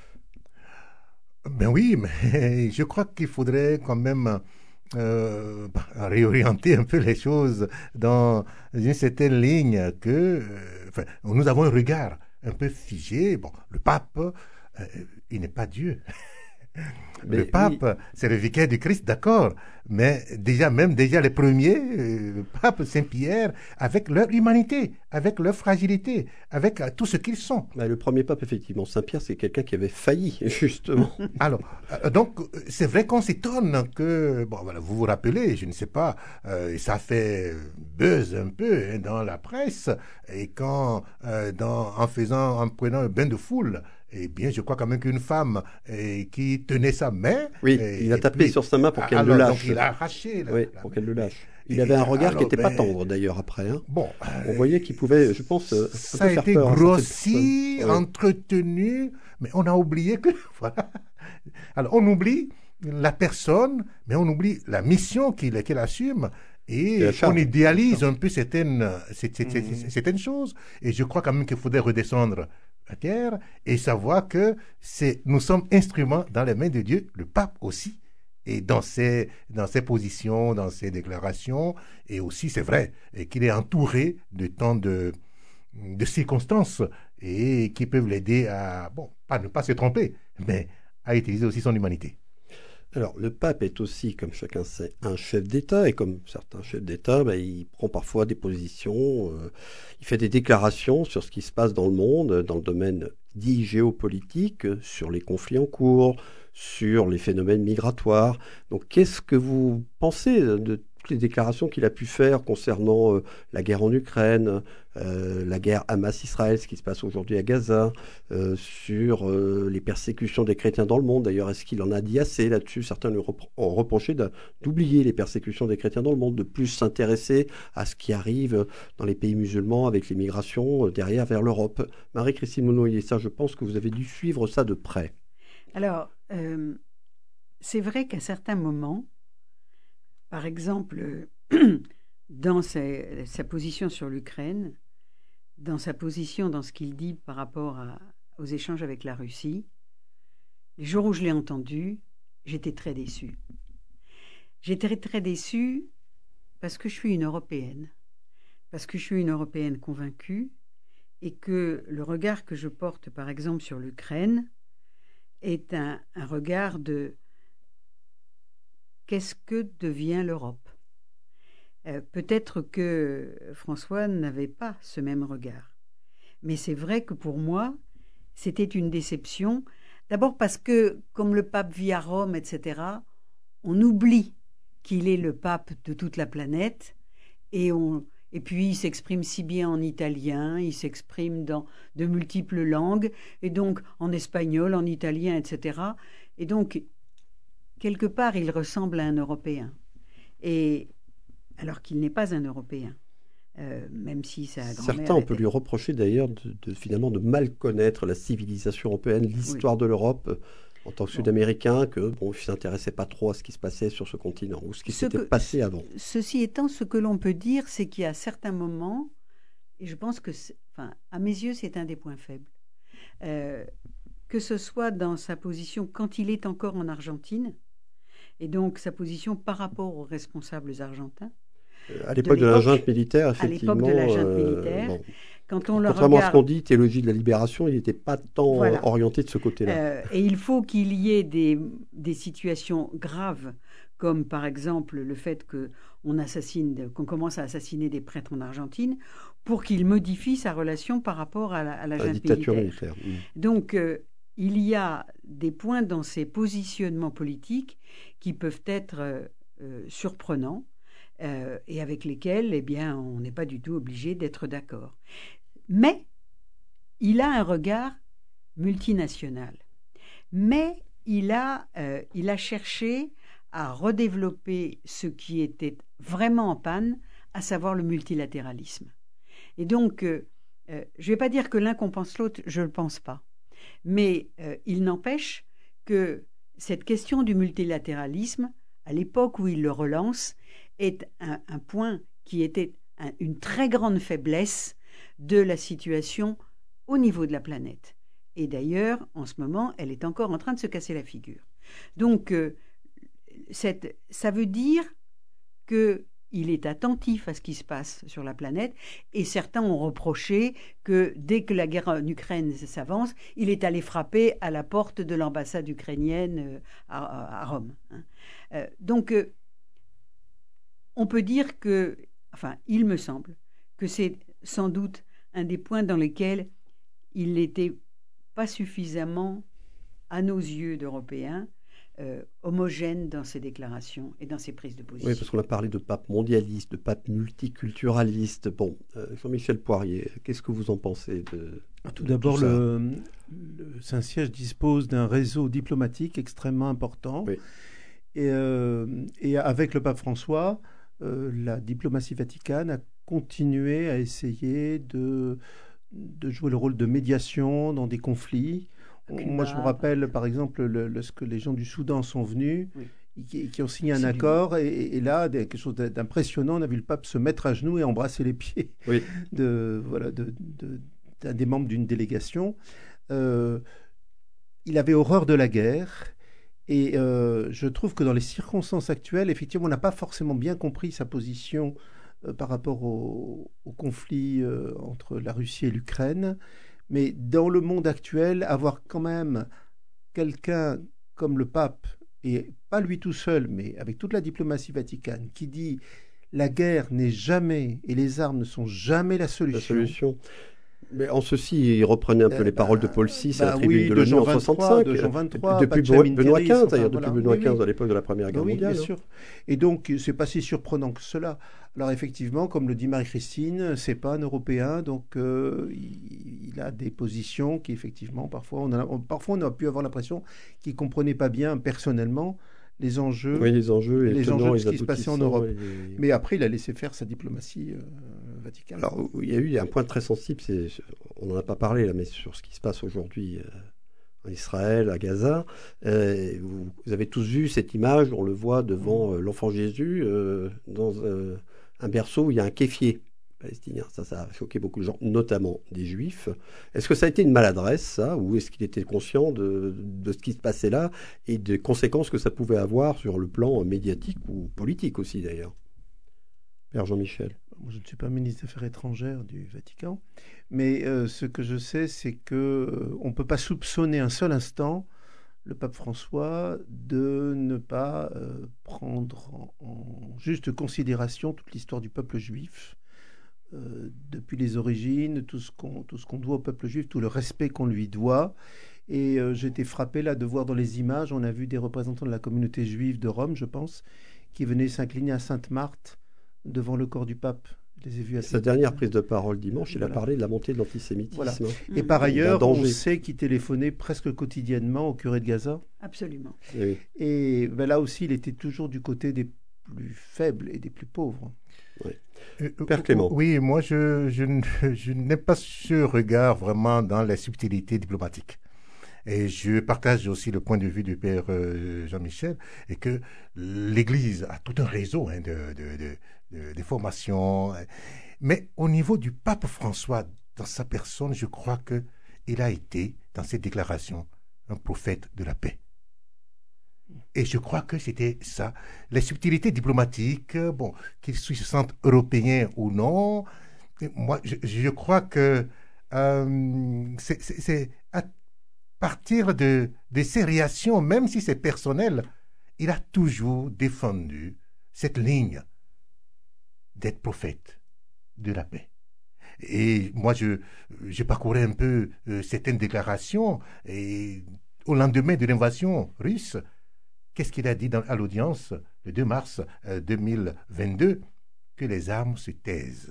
Ben oui, mais je crois qu'il faudrait quand même réorienter un peu les choses dans une certaine ligne que nous avons un regard un peu figé. Bon, le pape, il n'est pas Dieu. Le pape, c'est le vicaire du Christ, d'accord, mais déjà les premiers, le pape Saint-Pierre, avec leur humanité, avec leur fragilité, avec tout ce qu'ils sont. Le premier pape, effectivement, Saint-Pierre, c'est quelqu'un qui avait failli, justement. Alors, donc, c'est vrai qu'on s'étonne que, vous vous rappelez, je ne sais pas, ça fait buzz un peu dans la presse, et quand, en prenant un bain de foule, eh bien, je crois quand même qu'une femme qui tenait sa main... Oui, il a tapé sur sa main pour qu'elle le lâche. Donc il a arraché. Pour qu'elle le lâche. Il avait un regard qui n'était pas tendre, d'ailleurs, après. Hein. Bon, on voyait qu'il pouvait, je pense, ça a été grossi, entretenu, mais on a oublié que... Voilà. Alors, on oublie la personne, mais on oublie la mission qu'il assume. Et on idéalise un peu certaines choses. Et je crois quand même qu'il faudrait redescendre à terre et savoir que nous sommes instruments dans les mains de Dieu, le pape aussi. et dans ses positions, dans ses déclarations, et aussi, c'est vrai, qu'il est entouré de tant de circonstances et qui peuvent l'aider à, bon, pas ne pas se tromper, mais à utiliser aussi son humanité. Alors, le pape est aussi, comme chacun sait, un chef d'État, et comme certains chefs d'État, il prend parfois des positions, il fait des déclarations sur ce qui se passe dans le monde, dans le domaine dit géopolitique, sur les conflits en cours, sur les phénomènes migratoires. Donc, qu'est-ce que vous pensez de toutes les déclarations qu'il a pu faire concernant la guerre en Ukraine, la guerre Hamas-Israël, ce qui se passe aujourd'hui à Gaza, sur les persécutions des chrétiens dans le monde? D'ailleurs, est-ce qu'il en a dit assez là-dessus? Certains lui ont reproché d'oublier les persécutions des chrétiens dans le monde, de plus s'intéresser à ce qui arrive dans les pays musulmans avec les migrations derrière vers l'Europe. Marie-Christine Monnoyer, ça, je pense que vous avez dû suivre ça de près. Alors, c'est vrai qu'à certains moments, par exemple, dans sa position sur l'Ukraine, dans sa position, dans ce qu'il dit par rapport aux échanges avec la Russie, les jours où je l'ai entendu, j'étais très déçue. J'étais très déçue parce que je suis une Européenne, parce que je suis une Européenne convaincue et que le regard que je porte, par exemple, sur l'Ukraine est un regard de qu'est-ce que devient l'Europe ? Peut-être que François n'avait pas ce même regard. Mais c'est vrai que pour moi, c'était une déception. D'abord parce que, comme le pape vit à Rome, etc., on oublie qu'il est le pape de toute la planète. Et puis, il s'exprime si bien en italien, il s'exprime dans de multiples langues, et donc en espagnol, en italien, etc. Et donc, quelque part, il ressemble à un Européen. Et alors qu'il n'est pas un Européen, même si sa grand-mère... Certains, on peut lui reprocher d'ailleurs finalement de mal connaître la civilisation européenne, l'histoire de l'Europe en tant que Sud-Américain, que il ne s'intéressait pas trop à ce qui se passait sur ce continent ou ce qui s'était passé avant. Ceci étant, ce que l'on peut dire, c'est qu'il y a certains moments, et je pense que, à mes yeux, c'est un des points faibles, que ce soit dans sa position quand il est encore en Argentine, et donc sa position par rapport aux responsables argentins. À l'époque de la junte militaire, effectivement. À l'époque de la junte militaire, quand on le contrairement regarde, à ce qu'on dit, théologie de la libération, il n'était pas tant orienté de ce côté-là. Et il faut qu'il y ait des situations graves, comme par exemple le fait qu'on commence à assassiner des prêtres en Argentine, pour qu'il modifie sa relation par rapport à la junte dictature militaire. Donc, il y a des points dans ces positionnements politiques qui peuvent être surprenants et avec lesquels, on n'est pas du tout obligé d'être d'accord. Mais il a un regard multinational. Mais il a cherché à redévelopper ce qui était vraiment en panne, à savoir le multilatéralisme. Et donc, je ne vais pas dire que l'un compense l'autre, je ne le pense pas. Mais il n'empêche que cette question du multilatéralisme, à l'époque où il le relance, est un point qui était une très grande faiblesse de la situation au niveau de la planète. Et d'ailleurs, en ce moment, elle est encore en train de se casser la figure. Donc, ça veut dire qu'il est attentif à ce qui se passe sur la planète, et certains ont reproché que dès que la guerre en Ukraine s'avance, il est allé frapper à la porte de l'ambassade ukrainienne à Rome. Donc, on peut dire que, il me semble que c'est sans doute un des points dans lesquels il n'était pas suffisamment, à nos yeux d'Européens, homogène dans ses déclarations et dans ses prises de position. Oui, parce qu'on a parlé de pape mondialiste, de pape multiculturaliste. Bon, Jean-Michel Poirier, qu'est-ce que vous en pensez Tout d'abord, le Saint-Siège dispose d'un réseau diplomatique extrêmement important. Oui. Et avec le pape François, la diplomatie vaticane a continué à essayer de jouer le rôle de médiation dans des conflits. Moi, je me rappelle, par exemple, lorsque les gens du Soudan sont venus, qui ont signé un accord, et là, quelque chose d'impressionnant, on a vu le pape se mettre à genoux et embrasser les pieds d'un des membres d'une délégation. Il avait horreur de la guerre, Et je trouve que dans les circonstances actuelles, effectivement, on n'a pas forcément bien compris sa position par rapport au conflit entre la Russie et l'Ukraine. Mais dans le monde actuel, avoir quand même quelqu'un comme le pape, et pas lui tout seul, mais avec toute la diplomatie vaticane, qui dit la guerre n'est jamais, et les armes ne sont jamais la solution. La solution. Mais en ceci, il reprenait un peu les paroles de Paul VI à la tribune de l'ONU en 65. De Jean 23, depuis Benoît XV, d'ailleurs, depuis Benoît XV, à l'époque de la Première Guerre mondiale. Bien sûr. Et donc, c'est pas si surprenant que cela. Alors, effectivement, comme le dit Marie-Christine, c'est pas un Européen, donc il a des positions qui, effectivement, parfois on a pu avoir l'impression qu'il comprenait pas bien personnellement les enjeux, les enjeux de ce qui se passait en Europe. Et... Mais après, il a laissé faire sa diplomatie vaticane. Alors, il y a eu un point très sensible, on n'en a pas parlé là, mais sur ce qui se passe aujourd'hui en Israël, à Gaza. Vous avez tous vu cette image, on le voit devant l'enfant Jésus, dans un berceau où il y a un kéfier palestinien. Ça a choqué beaucoup de gens, notamment des juifs. Est-ce que ça a été une maladresse, ça, ou est-ce qu'il était conscient de ce qui se passait là et des conséquences que ça pouvait avoir sur le plan médiatique ou politique aussi, d'ailleurs? Père Jean-Michel. Moi, je ne suis pas ministre des Affaires étrangères du Vatican, mais ce que je sais, c'est qu'on ne peut pas soupçonner un seul instant le pape François de ne pas prendre en juste considération toute l'histoire du peuple juif, depuis les origines, tout ce qu'on doit au peuple juif, tout le respect qu'on lui doit. Et j'ai été frappé là de voir dans les images, on a vu des représentants de la communauté juive de Rome, je pense, qui venaient s'incliner à Sainte-Marthe devant le corps du pape. Je les ai vus Sa dernière prise de parole dimanche, il a parlé de la montée de l'antisémitisme. Voilà. Et par ailleurs, on sait qu'il téléphonait presque quotidiennement au curé de Gaza. Absolument. Et là aussi, il était toujours du côté des plus faibles et des plus pauvres. Oui. Père Clément. Oui, moi je n'ai pas ce regard vraiment dans les subtilités diplomatiques. Et je partage aussi le point de vue du Père Jean-Michel, et que l'Église a tout un réseau de formations. Mais au niveau du pape François, dans sa personne, je crois qu'il a été, dans ses déclarations, un prophète de la paix. Et je crois que c'était ça. Les subtilités diplomatiques, bon, qu'ils se sentent européens ou non, moi, je crois que c'est à partir de ses réactions, même si c'est personnel, il a toujours défendu cette ligne d'être prophète de la paix. Et moi, je parcourais un peu certaines déclarations, et au lendemain de l'invasion russe, qu'est-ce qu'il a dit à l'audience le 2 mars 2022? Que les armes se taisent.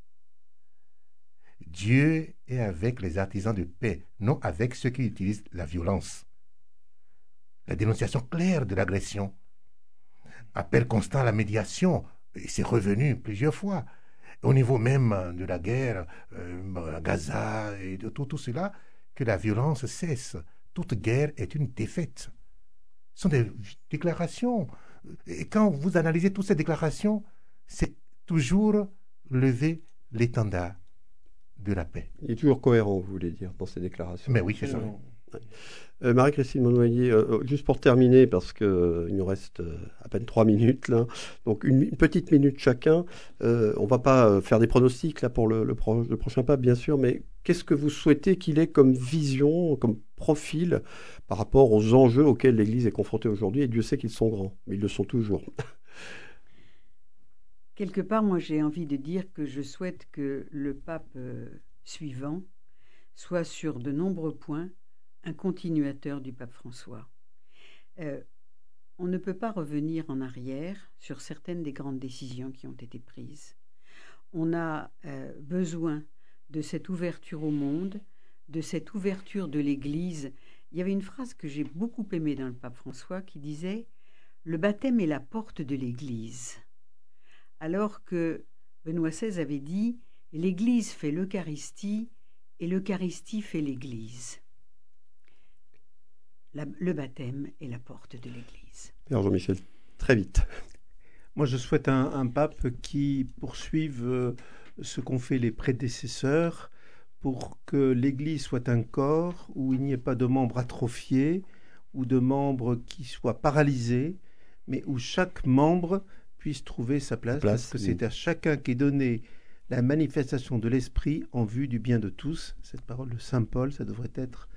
Dieu est avec les artisans de paix, non avec ceux qui utilisent la violence. La dénonciation claire de l'agression. Appel constant à la médiation, et c'est revenu plusieurs fois. Au niveau même de la guerre, à Gaza et de tout cela, que la violence cesse. Toute guerre est une défaite. Ce sont des déclarations. Et quand vous analysez toutes ces déclarations, c'est toujours lever l'étendard de la paix. Il est toujours cohérent, vous voulez dire, dans ces déclarations. Mais oui, c'est ça. Marie-Christine Monnoyer, juste pour terminer, parce qu'il nous reste à peine 3 minutes, là, donc une petite minute chacun. On ne va pas faire des pronostics là, pour le prochain pape, bien sûr, mais qu'est-ce que vous souhaitez qu'il ait comme vision, comme profil, par rapport aux enjeux auxquels l'Église est confrontée aujourd'hui? Et Dieu sait qu'ils sont grands, mais ils le sont toujours. Quelque part, moi, j'ai envie de dire que je souhaite que le pape suivant soit sur de nombreux points un continuateur du pape François. On ne peut pas revenir en arrière sur certaines des grandes décisions qui ont été prises. On a besoin de cette ouverture au monde, de cette ouverture de l'Église. Il y avait une phrase que j'ai beaucoup aimée dans le pape François qui disait « Le baptême est la porte de l'Église ». Alors que Benoît XVI avait dit « L'Église fait l'Eucharistie et l'Eucharistie fait l'Église ». Le baptême est la porte de l'Église. Père Jean-Michel, très vite. Moi, je souhaite un pape qui poursuive ce qu'ont fait les prédécesseurs pour que l'Église soit un corps où il n'y ait pas de membres atrophiés, ou de membres qui soient paralysés, mais où chaque membre puisse trouver sa place, parce que c'est à chacun qu'est donnée la manifestation de l'esprit en vue du bien de tous. Cette parole de Saint Paul, ça devrait être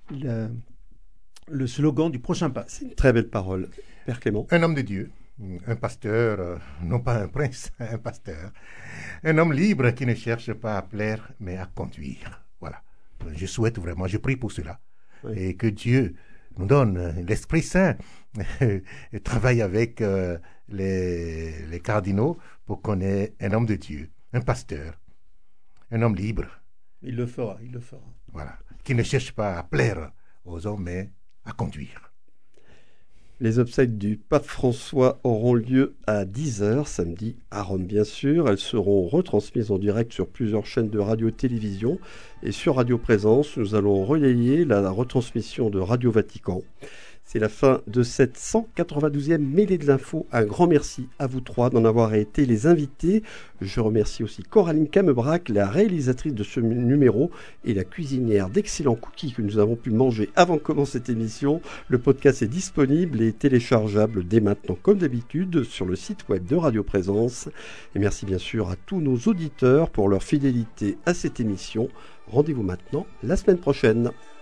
le slogan du prochain pape. C'est une très belle parole. Père Clément. Un homme de Dieu, un pasteur, non pas un prince, un pasteur. Un homme libre qui ne cherche pas à plaire, mais à conduire. Voilà. Je souhaite vraiment, je prie pour cela. Oui. Et que Dieu nous donne l'Esprit Saint et travaille avec les cardinaux pour qu'on ait un homme de Dieu, un pasteur, un homme libre. Il le fera, il le fera. Voilà. Qui ne cherche pas à plaire aux hommes, mais à conduire. Les obsèques du pape François auront lieu à 10h samedi à Rome bien sûr. Elles seront retransmises en direct sur plusieurs chaînes de radio-télévision et sur Radio Présence. Nous allons relayer la retransmission de Radio Vatican. C'est la fin de cette 192e mêlée de l'info. Un grand merci à vous trois d'en avoir été les invités. Je remercie aussi Coraline Camebrac, la réalisatrice de ce numéro, et la cuisinière d'excellents cookies que nous avons pu manger avant de commencer cette émission. Le podcast est disponible et téléchargeable dès maintenant, comme d'habitude, sur le site web de Radio Présence. Et merci bien sûr à tous nos auditeurs pour leur fidélité à cette émission. Rendez-vous maintenant la semaine prochaine.